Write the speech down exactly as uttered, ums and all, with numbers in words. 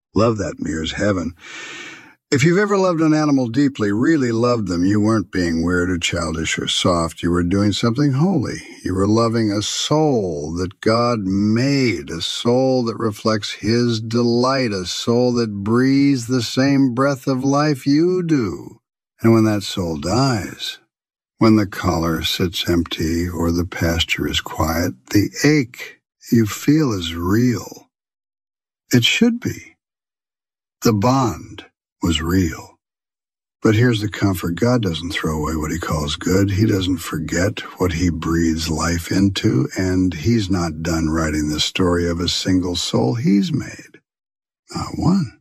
Love that mirrors heaven. If you've ever loved an animal deeply, really loved them, you weren't being weird or childish or soft. You were doing something holy. You were loving a soul that God made, a soul that reflects His delight, a soul that breathes the same breath of life you do. And when that soul dies, when the collar sits empty or the pasture is quiet, the ache you feel is real. It should be. The bond was real. But here's the comfort. God doesn't throw away what He calls good. He doesn't forget what He breathes life into, and He's not done writing the story of a single soul He's made. Not one.